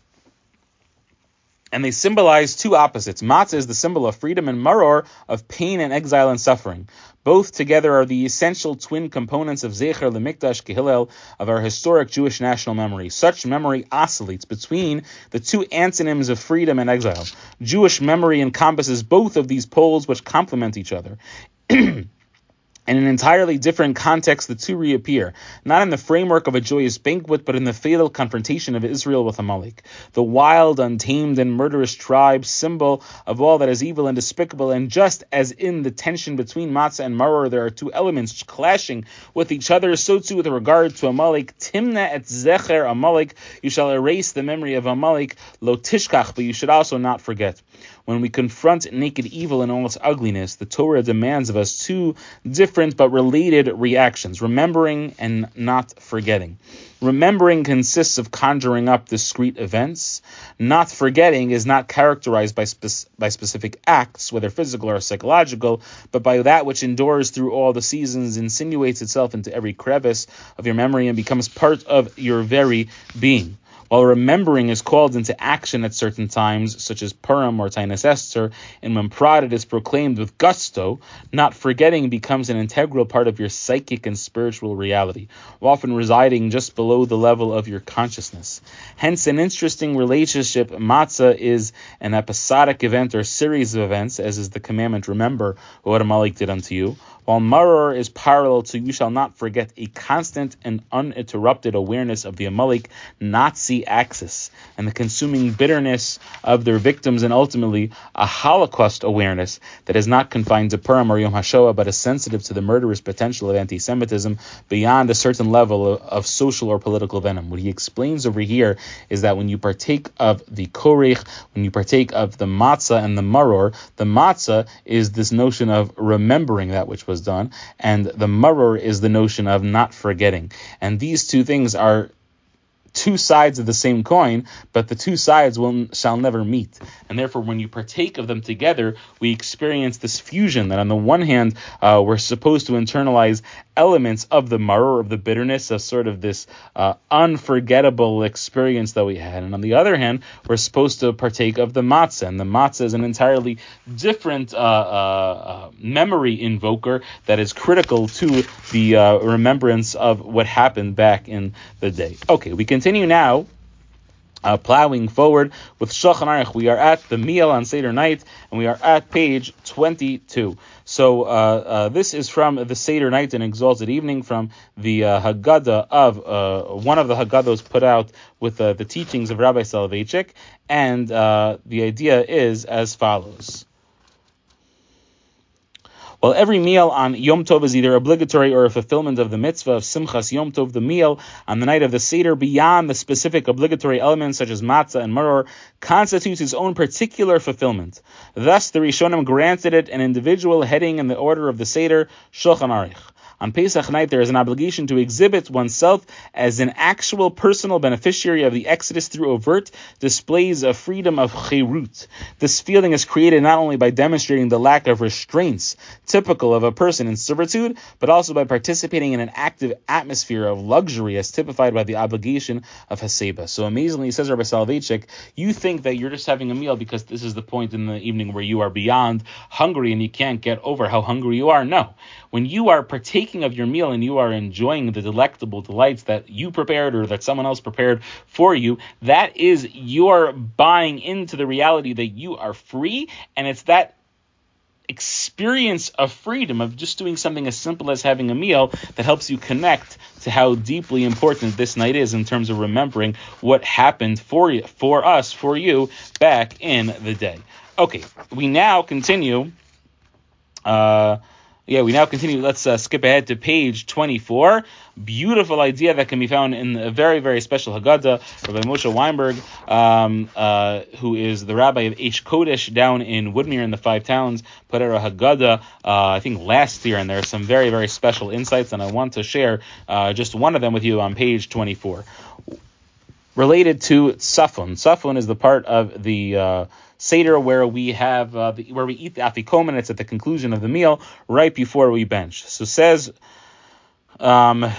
and they symbolize two opposites. Matzah is the symbol of freedom, and maror of pain and exile and suffering. Both together are the essential twin components of Zecher Lemikdash Kehillel, of our historic Jewish national memory. Such memory oscillates between the two antonyms of freedom and exile. Jewish memory encompasses both of these poles, which complement each other. In an entirely different context, the two reappear, not in the framework of a joyous banquet, but in the fatal confrontation of Israel with Amalek, the wild, untamed, and murderous tribe, symbol of all that is evil and despicable. And just as in the tension between matzah and maror, there are two elements clashing with each other, so too with regard to Amalek. Timna et zecher Amalek, you shall erase the memory of Amalek, lo tishkach, but you should also not forget. When we confront naked evil in all its ugliness, the Torah demands of us two different but related reactions: remembering and not forgetting. Remembering consists of conjuring up discrete events. Not forgetting is not characterized by specific acts, whether physical or psychological, but by that which endures through all the seasons, insinuates itself into every crevice of your memory, and becomes part of your very being. While remembering is called into action at certain times, such as Purim or Tainus Esther, and when Prod is proclaimed with gusto, not forgetting becomes an integral part of your psychic and spiritual reality, often residing just below the level of your consciousness. Hence, an interesting relationship. Matzah is an episodic event or series of events, as is the commandment, remember what Amalek did unto you, while Maror is parallel to you shall not forget, a constant and uninterrupted awareness of the Amalek Nazi axis and the consuming bitterness of their victims, and ultimately a Holocaust awareness that is not confined to Purim or Yom HaShoah, but is sensitive to the murderous potential of anti-Semitism beyond a certain level of social or political venom. What he explains over here is that when you partake of the Korech, when you partake of the Matzah and the Matzah is this notion of remembering that which was done, and the maror is the notion of not forgetting. And these two things are two sides of the same coin, but the two sides shall never meet. And therefore, when you partake of them together, we experience this fusion that on the one hand, we're supposed to internalize elements of the maror, of the bitterness, of sort of this unforgettable experience that we had. And on the other hand, we're supposed to partake of the matzah. And the matzah is an entirely different memory invoker that is critical to the remembrance of what happened back in the day. Okay, we continue now. Plowing forward with Shulchan Aruch. We are at the meal on Seder night, and we are at page 22. So this is from the Seder night, an exalted evening, from the Haggadah of one of the Haggadahs put out with the teachings of Rabbi Soloveitchik, and the idea is as follows. While every meal on Yom Tov is either obligatory or a fulfillment of the mitzvah of Simchas Yom Tov, the meal on the night of the Seder, beyond the specific obligatory elements such as matzah and maror, constitutes its own particular fulfillment. Thus, the Rishonim granted it an individual heading in the order of the Seder, Shulchan Aruch. On Pesach night, there is an obligation to exhibit oneself as an actual personal beneficiary of the Exodus through overt displays of freedom of chirut. This feeling is created not only by demonstrating the lack of restraints typical of a person in servitude, but also by participating in an active atmosphere of luxury as typified by the obligation of Haseba. So amazingly, says Rabbi Soloveitchik, you think that you're just having a meal because this is the point in the evening where you are beyond hungry and you can't get over how hungry you are. No. When you are partaking of your meal and you are enjoying the delectable delights that you prepared or that someone else prepared for you, that is your buying into the reality that you are free, and it's that experience of freedom of just doing something as simple as having a meal that helps you connect to how deeply important this night is in terms of remembering what happened for you back in the day. Okay, we now continue. Let's skip ahead to page 24. Beautiful idea that can be found in a very, very special Haggadah. Rabbi Moshe Weinberg, who is the rabbi of Eish Kodesh down in Woodmere in the Five Towns, put out a Haggadah, I think last year, and there are some very, very special insights, and I want to share just one of them with you on page 24. Related to Safon. Safon is the part of the Seder where we have where we eat the afikomen. It's at the conclusion of the meal, right before we bench. So says the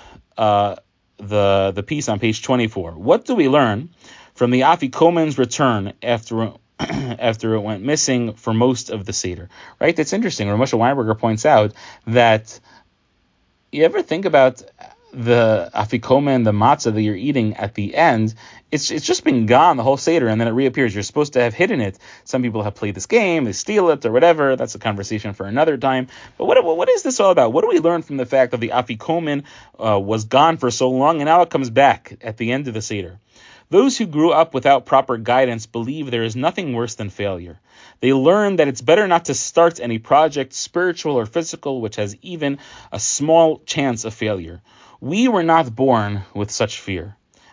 piece on page 24. What do we learn from the afikomen's return after it went missing for most of the Seder? Right? It's interesting. Rav Moshe Weinberger points out that you ever think about the afikomen, the matzah that you're eating at the end, it's just been gone the whole Seder, and then it reappears. You're supposed to have hidden it. Some people have played this game, they steal it or whatever. That's a conversation for another time. But what is this all about? What do we learn from the fact that the afikomen was gone for so long, and now it comes back at the end of the Seder? Those who grew up without proper guidance believe there is nothing worse than failure. They learn that it's better not to start any project, spiritual or physical, which has even a small chance of failure. We were not born with such fear.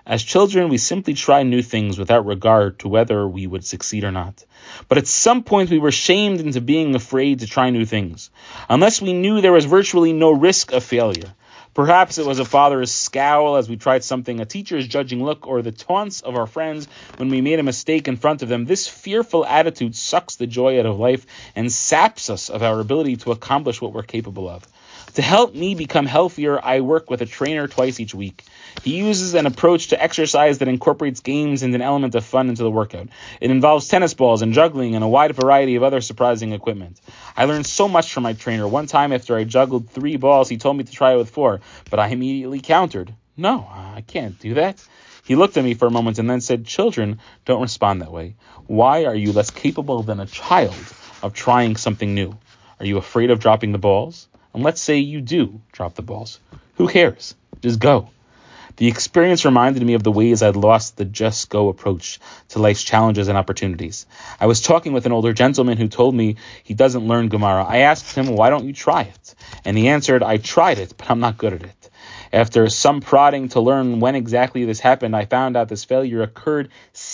As children, we simply try new things without regard to whether we would succeed or not. But at some point, we were shamed into being afraid to try new things, unless we knew there was virtually no risk of failure. Perhaps it was a father's scowl as we tried something, a teacher's judging look, or the taunts of our friends when we made a mistake in front of them. This fearful attitude sucks the joy out of life and saps us of our ability to accomplish what we're capable of. To help me become healthier, I work with a trainer twice each week. He uses an approach to exercise that incorporates games and an element of fun into the workout. It involves tennis balls and juggling and a wide variety of other surprising equipment. I learned so much from my trainer. One time after I juggled 3 balls, he told me to try it with 4, but I immediately countered. No, I can't do that. He looked at me for a moment and then said, children don't respond that way. Why are you less capable than a child of trying something new? Are you afraid of dropping the balls? And let's say you do drop the balls. Who cares? Just go. The experience reminded me of the ways I'd lost the just go approach to life's challenges and opportunities. I was talking with an older gentleman who told me he doesn't learn Gemara. I asked him, why don't you try it? And he answered, I tried it, but I'm not good at it. After some prodding to learn when exactly this happened, I found out this failure occurred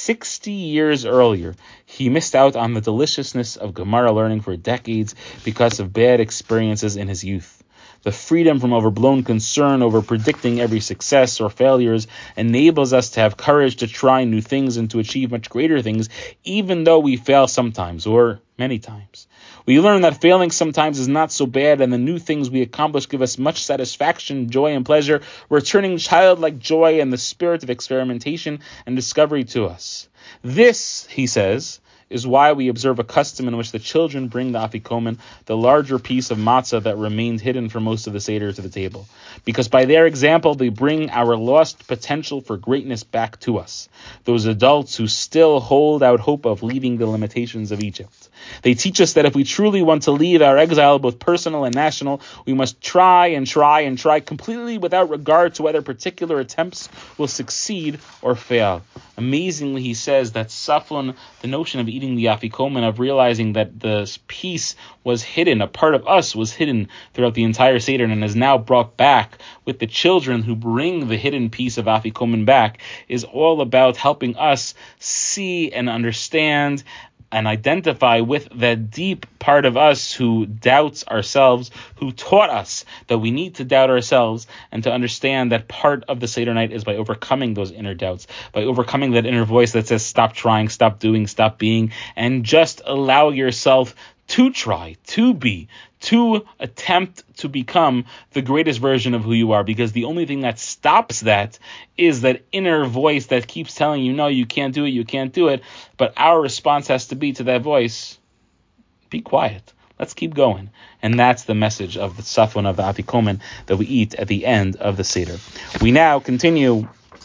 60 years earlier. He missed out on the deliciousness of Gemara learning for decades because of bad experiences in his youth. The freedom from overblown concern over predicting every success or failures enables us to have courage to try new things and to achieve much greater things, even though we fail sometimes or many times. We learn that failing sometimes is not so bad, and the new things we accomplish give us much satisfaction, joy, and pleasure, returning childlike joy and the spirit of experimentation and discovery to us. This, he says, is why we observe a custom in which the children bring the afikomen, the larger piece of matzah that remained hidden for most of the Seder, to the table. Because by their example, they bring our lost potential for greatness back to us, those adults who still hold out hope of leaving the limitations of Egypt. They teach us that if we truly want to leave our exile, both personal and national, we must try and try and try completely without regard to whether particular attempts will succeed or fail. Amazingly, he says that Safon, the notion of eating the afikomen, of realizing that the piece was hidden, a part of us was hidden throughout the entire Seder and is now brought back with the children who bring the hidden piece of afikomen back, is all about helping us see and understand and identify with that deep part of us who doubts ourselves, who taught us that we need to doubt ourselves, and to understand that part of the Seder night is by overcoming those inner doubts, by overcoming that inner voice that says stop trying, stop doing, stop being, and just allow yourself to try, to be, to attempt to become the greatest version of who you are, because the only thing that stops that is that inner voice that keeps telling you, no, you can't do it, you can't do it. But our response has to be to that voice, be quiet. Let's keep going. And that's the message of the Safon of the Afikomen that we eat at the end of the Seder. We now continue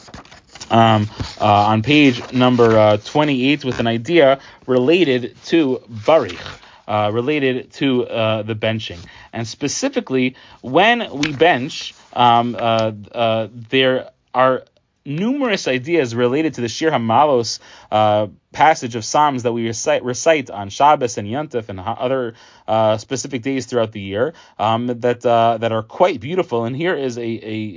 on page number 28 with an idea related to Barich. Related to the benching. And specifically, when we bench, there are numerous ideas related to the Shir HaMalos passage of Psalms that we recite on Shabbos and Yontif and other specific days throughout the year that are quite beautiful. And here is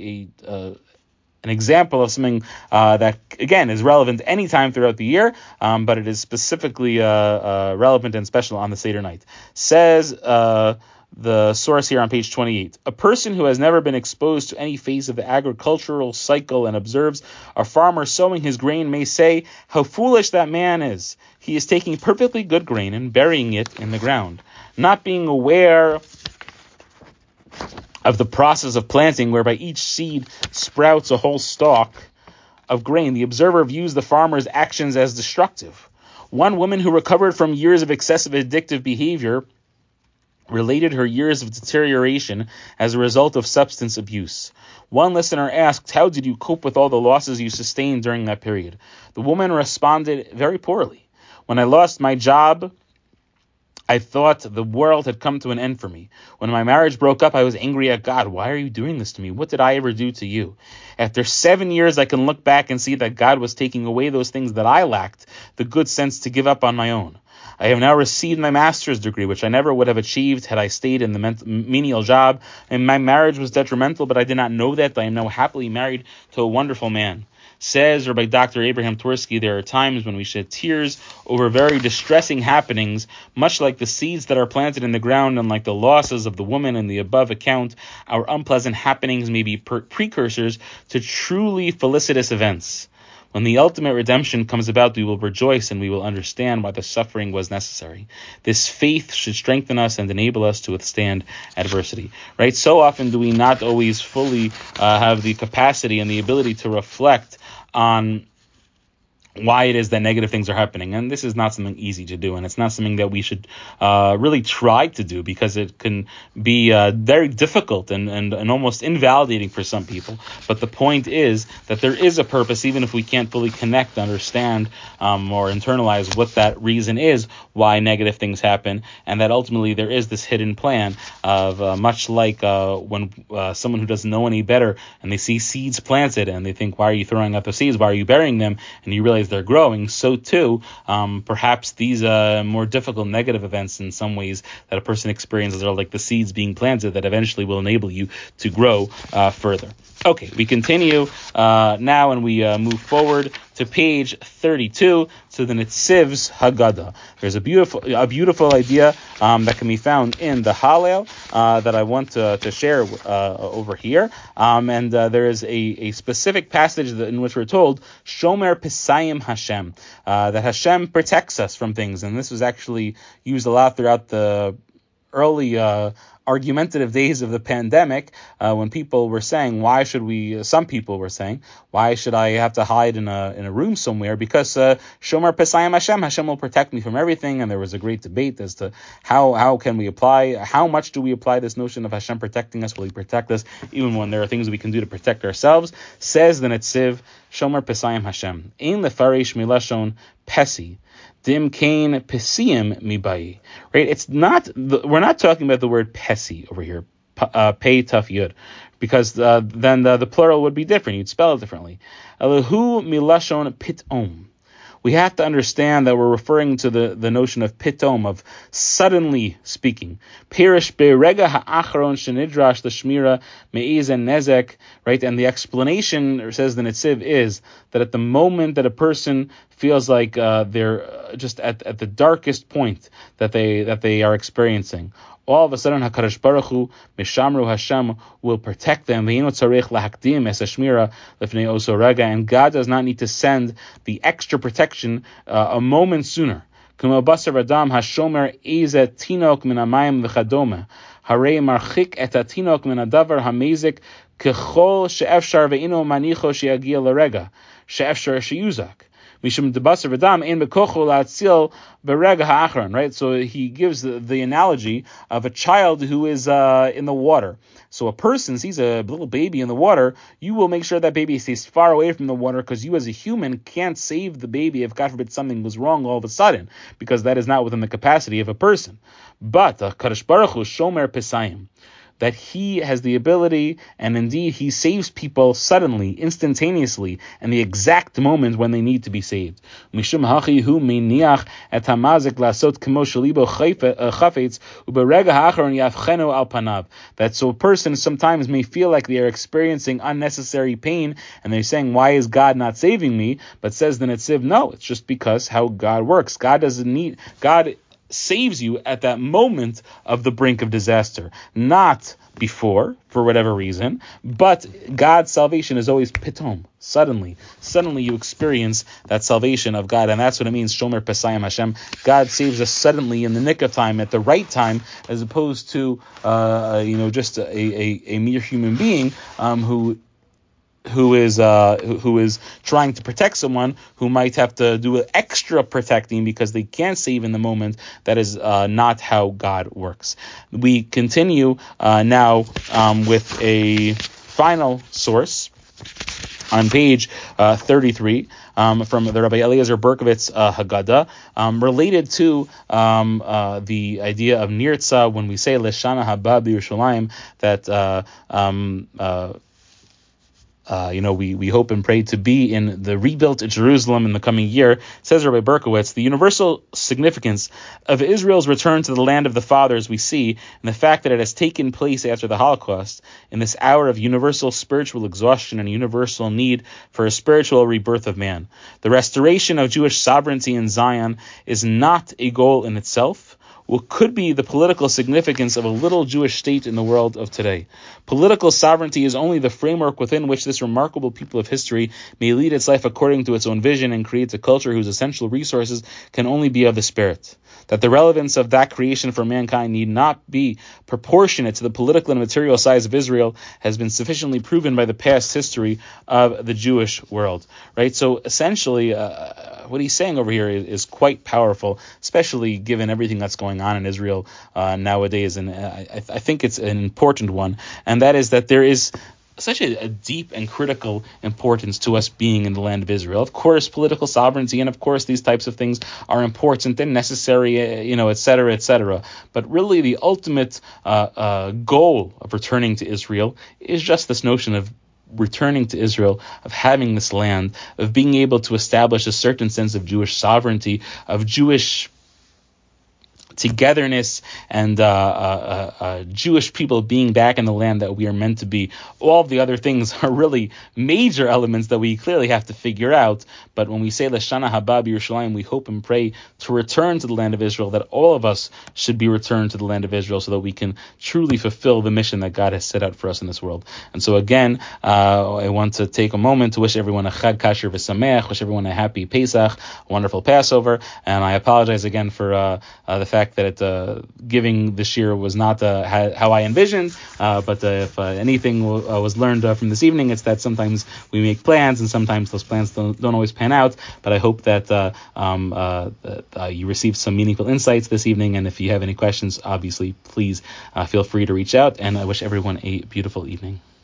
an example of something that, again, is relevant any time throughout the year, but it is specifically relevant and special on the Seder night. Says the source here on page 28, a person who has never been exposed to any phase of the agricultural cycle and observes a farmer sowing his grain may say, how foolish that man is. He is taking perfectly good grain and burying it in the ground, not being aware of the process of planting, whereby each seed sprouts a whole stalk of grain. The observer views the farmer's actions as destructive. One woman who recovered from years of excessive addictive behavior related her years of deterioration as a result of substance abuse. One listener asked, how did you cope with all the losses you sustained during that period? The woman responded, very poorly. When I lost my job, I thought the world had come to an end for me. When my marriage broke up, I was angry at God. Why are you doing this to me? What did I ever do to you? After 7 years, I can look back and see that God was taking away those things that I lacked the good sense to give up on my own. I have now received my master's degree, which I never would have achieved had I stayed in the menial job. And my marriage was detrimental, but I did not know that. I am now happily married to a wonderful man. Says Rabbi Dr. Abraham Twersky, there are times when we shed tears over very distressing happenings, much like the seeds that are planted in the ground and like the losses of the woman in the above account. Our unpleasant happenings may be precursors to truly felicitous events. When the ultimate redemption comes about, we will rejoice and we will understand why the suffering was necessary. This faith should strengthen us and enable us to withstand adversity. Right? So often do we not always fully have the capacity and the ability to reflect on why it is that negative things are happening. And this is not something easy to do, and it's not something that we should really try to do, because it can be very difficult and almost invalidating for some people. But the point is that there is a purpose, even if we can't fully connect, understand, or internalize what that reason is why negative things happen, and that ultimately there is this hidden plan of much like when someone who doesn't know any better and they see seeds planted and they think, why are you throwing out the seeds? Why are you burying them? And you realize they're growing. So too, perhaps these more difficult negative events in some ways that a person experiences are like the seeds being planted that eventually will enable you to grow further. Okay, we continue now and we move forward to page 32 to the Nitziv's Haggadah. There's a beautiful idea that can be found in the Hallel that I want to share over here. And there is a specific passage in which we're told, Shomer Pesayim Hashem, that Hashem protects us from things. And this was actually used a lot throughout the early argumentative days of the pandemic, when people were saying, some people were saying, why should I have to hide in a room somewhere? Because Shomer Pesayim Hashem will protect me from everything. And there was a great debate as to how much do we apply this notion of Hashem protecting us? Will He protect us even when there are things we can do to protect ourselves? Says the Netziv, Shomer Pesayim Hashem, Ein lefarish milashon pesi, dim kain pesiyim mibai. Right? We're not talking about the word pesi over here, pei taf yud, because then the plural would be different. You'd spell it differently. Elahu milashon pitom. We have to understand that we're referring to the notion of pitom, of suddenly speaking. Pirish berega ha'achron shenidrash l'shmira me'iz and nezek, right? And the explanation, says the Netziv, is that at the moment that a person feels like they're just at the darkest point that they are experiencing, all of a sudden HaKadosh Baruch Hu, Mishamru Hashem, will protect them. And God does not need to send the extra protection a moment sooner. Like a right? So he gives the analogy of a child who is in the water. So a person sees a little baby in the water, you will make sure that baby stays far away from the water, because you as a human can't save the baby if, God forbid, something was wrong all of a sudden, because that is not within the capacity of a person. But Kadosh Baruch Hu, Shomer Pesayim, that He has the ability, and indeed He saves people suddenly, instantaneously, in the exact moment when they need to be saved. Mishum hachi hu meniach et hamazik lasot kemo shelibo chafetz uberega ha'achron yavchenu al panav. That so a person sometimes may feel like they are experiencing unnecessary pain, and they're saying, why is God not saving me? But says the Netziv, no, it's just because how God works. God saves you at that moment of the brink of disaster, not before, for whatever reason. But God's salvation is always pitom, suddenly you experience that salvation of God, and that's what it means, Shomer Pesayim Hashem. God saves us suddenly, in the nick of time, at the right time, as opposed to just a mere human being who is trying to protect someone who might have to do extra protecting because they can't save in the moment. That is not how God works. We continue now with a final source on page 33 from the Rabbi Eliezer Berkovitz Haggadah, related to the idea of Nirtza, when we say Leshana Haba B'Yerushalayim, that we hope and pray to be in the rebuilt Jerusalem in the coming year. Says Rabbi Berkowitz, the universal significance of Israel's return to the land of the fathers we see in the fact that it has taken place after the Holocaust, in this hour of universal spiritual exhaustion and universal need for a spiritual rebirth of man. The restoration of Jewish sovereignty in Zion is not a goal in itself. What could be the political significance of a little Jewish state in the world of today. Political sovereignty is only the framework within which this remarkable people of history may lead its life according to its own vision and creates a culture whose essential resources can only be of the spirit. That the relevance of that creation for mankind need not be proportionate to the political and material size of Israel has been sufficiently proven by the past history of the Jewish world. Right? So essentially, what he's saying over here is quite powerful, especially given everything that's going on in Israel nowadays. And I think it's an important one. And that is that there is such a deep and critical importance to us being in the land of Israel. Of course, political sovereignty and of course these types of things are important and necessary, et cetera, et cetera. But really the ultimate goal of returning to Israel is just this notion of returning to Israel, of having this land, of being able to establish a certain sense of Jewish sovereignty, of Jewish togetherness, and Jewish people being back in the land that we are meant to be. All of the other things are really major elements that we clearly have to figure out. But when we say Lashana Haba B'Yerushalayim, we hope and pray to return to the land of Israel, that all of us should be returned to the land of Israel so that we can truly fulfill the mission that God has set out for us in this world. And so again, I want to take a moment to wish everyone a Chag Kasher V'Sameach, wish everyone a happy Pesach, a wonderful Passover, and I apologize again for the fact that giving this year was not how I envisioned, but if anything was learned from this evening, it's that sometimes we make plans and sometimes those plans don't always pan out, but I hope that you received some meaningful insights this evening, and if you have any questions, obviously, please feel free to reach out, and I wish everyone a beautiful evening.